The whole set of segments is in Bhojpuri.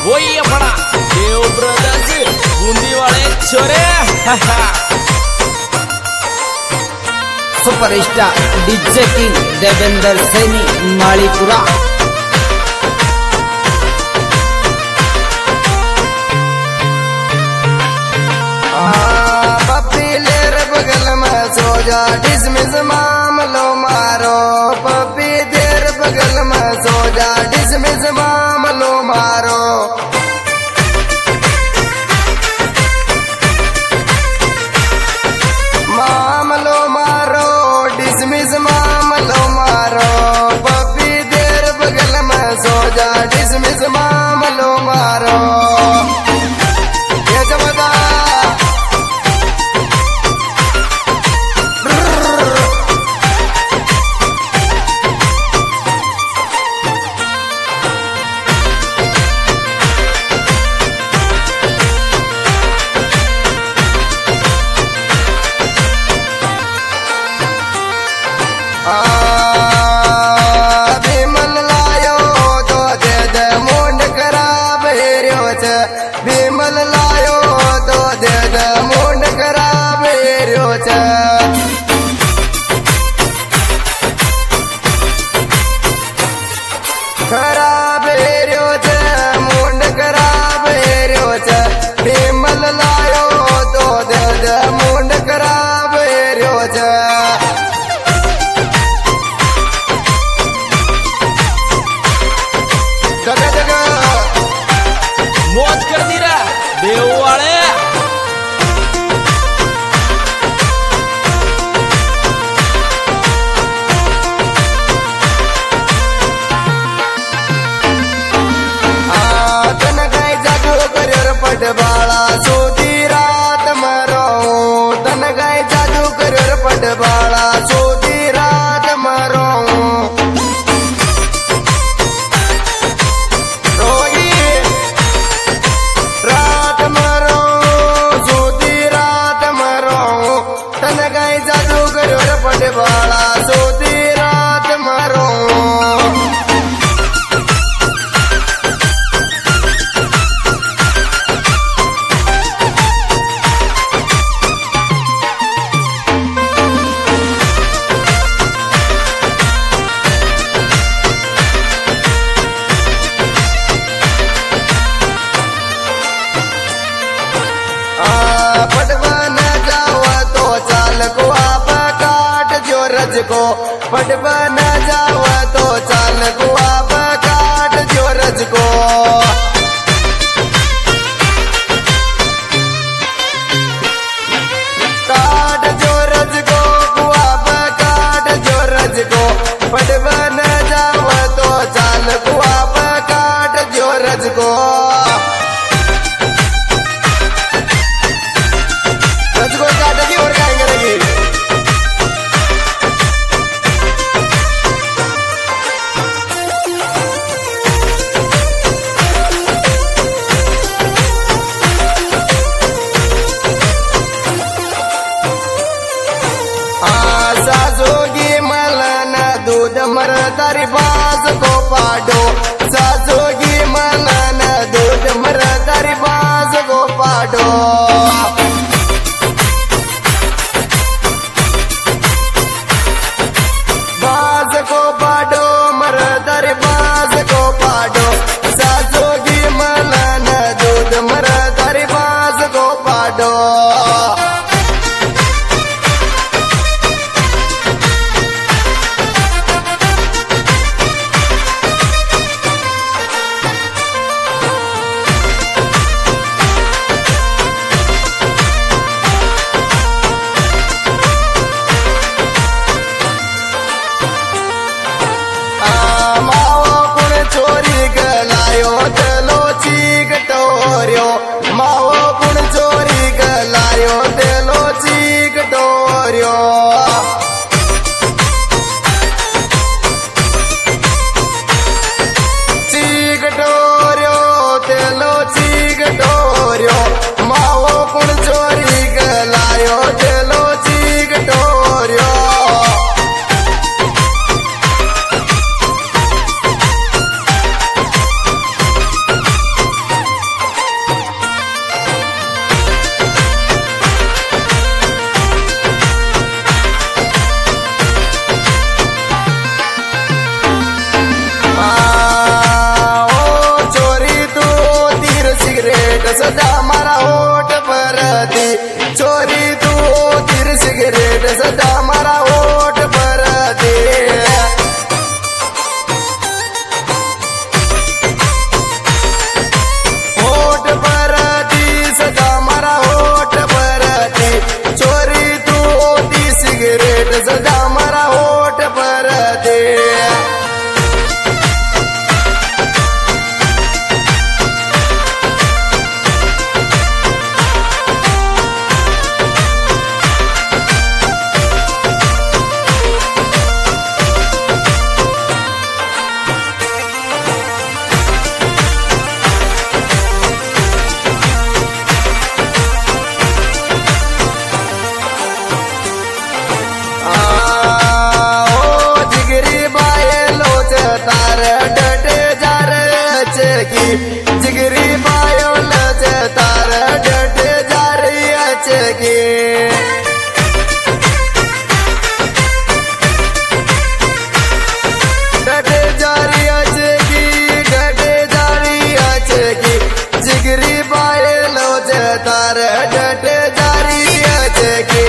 वही अपना देव ब्रदर्स बूंदी वाले छोरे। Superstar DJ king Devendra Saini Malipura. पप्पी लेर बगल में सो जा डिसमिस मामलो मारो। पप्पी देर बगल में सो जा डिसमिस मामलो मारो। मामलो मारो डिसमिस मामलो मारो। पप्पी देर बगल में सो जा डिसमिस मामलो मारो। ये जबदा भीमल लायो तो दे दे मुंड खराब हेरियो छे। भीमल लायो तो दे दे मुंड खराब हेरियो छे। खराब हेरियो छे मुंड खराब हेरियो छे। भीमल लायो तो दे दे मुंड खराब हेरियो छे। मौज कर दी रे देव वाले। तन गाय जागो कर पटवाला सोती रात मरो। तन गाय जादू कर पटवाला सोती रात मरो। रोगी रात मरो सोती रात मरो। तन गाय जादू कर पटवाला सोती रात मरो। पटवा न जाओ तो चाल को आप काट जो रज को। पटवा न जाओ तो चाल को आप काट जो रज को। काट जो रज को आप काट जो रज को। पटवा न जाओ तो चाल को आप काट जो रज को। रज को काटेगी और क्या करेगी। सदा मारा होठ पर दे। होठ पर दी सदा मारा होठ पर दी, चोरी तू होती सिगरेट सदा मारा होठ पर दे। तार डटे जार चकी जिगरी बायो लच तार डटे जार चकी। डटे जारी अचकी डटे जारी अचकी, जिगरी बायो लच तार डटे जारी अचकी।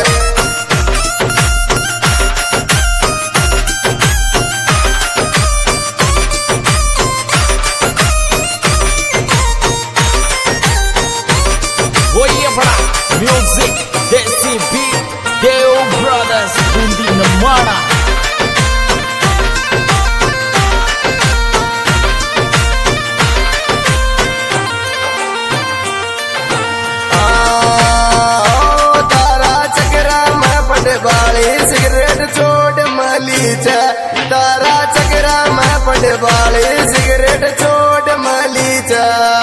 Music, DCB, Deo Brothers, Bundi Namana. तारा चकरा में पटवाली सिगरेट छोड़ मलीचा, तारा चकरा में पटवाली सिगरेट छोड़ मलीचा।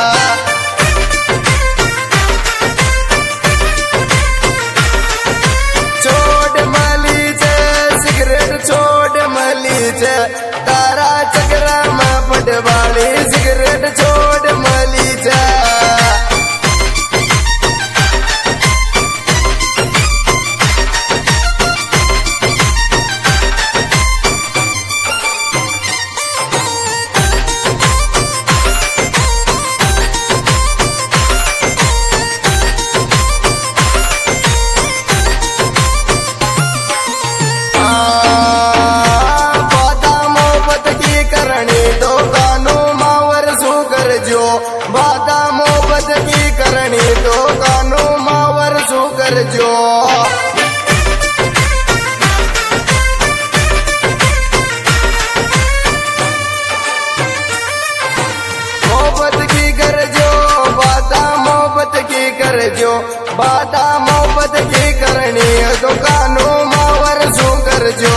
तारा चकरा में पटवाली सिगरेट छोड़ मलीचा। बादा मोहब्बत की करनी तो कानू मावर सू कर जो। मोहब्बत की कर जो बादा मोहब्बत की कर जो, बादा मोहब्बत की करनी तो कानू मावर सू कर जो।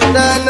તન